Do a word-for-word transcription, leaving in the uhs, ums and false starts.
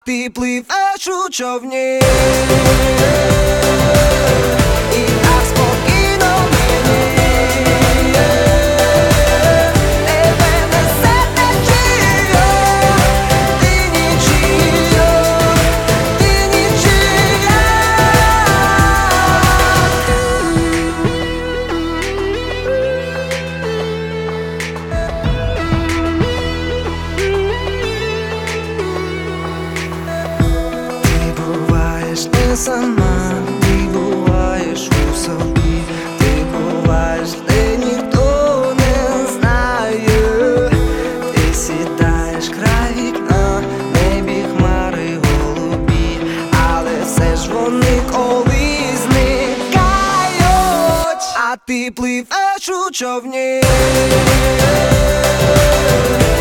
ти пливеш у човні, і так спокійно мені. Тебе несе течія, ти нічия, ти нічия. Ти буваєш не сама, ти буваєш у собі, ти буваєш, де ніхто не знає. Ти сідаєш край вікна, в небі хмари голубі, але все ж вони колись зникають, а ти пливеш у човні.